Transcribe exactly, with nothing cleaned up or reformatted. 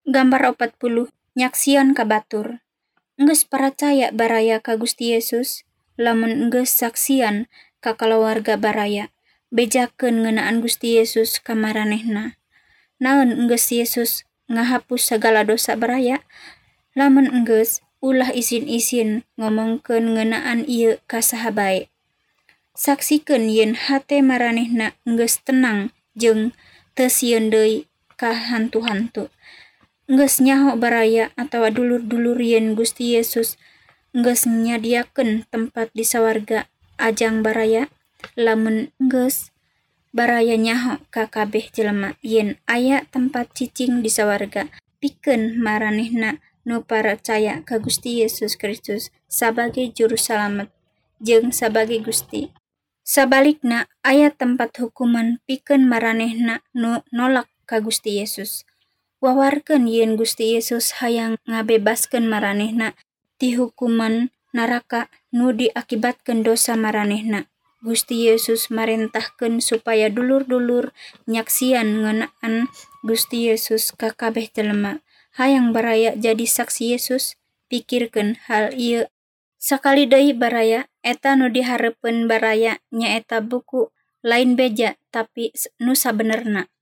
Gambar opat puluh nyaksian ka batur. Enggeus percaya baraya ka Gusti Yesus, lamun enggeus saksian ka kalawarga baraya, bejakeun ngeunaan Gusti Yesus ka maranehna. Naon enggeus Yesus ngahapus sagala dosa baraya? Lamun enggeus, ulah isin-isin ngomongkeun ngeunaan ieu ka saha bae. Saksikeun yen hate maranehna enggeus tenang jeung teu sieun deui ka hantu-hantu. Enggeus nyaho baraya atawa dulur-dulur yen Gusti Yesus enggeus nyadiakeun tempat di sawarga ajang baraya. Lamun enggeus, baraya nyaho ka kabeh jelema yen aya tempat cicing di sawarga. Pikeun maranehna nu paracaya ka Gusti Yesus Kristus sabagai juru salamet jeung sabagai Gusti. Sabalikna, aya tempat hukuman pikeun maranehna nu nolak ka Gusti Yesus. Wawarkeun yen Gusti Yesus hayang ngabebaskeun maranehna ti hukuman naraka nu diakibatkeun dosa maranehna. Gusti Yesus marentahkeun supaya dulur-dulur nyaksian ngeunaan Gusti Yesus ka kabeh jelema. Hayang baraya jadi saksi Yesus? Pikirkeun hal ieu. Sakali deui baraya, eta nu dihareupeun baraya nyaeta buku lain beja tapi nu sabenerna.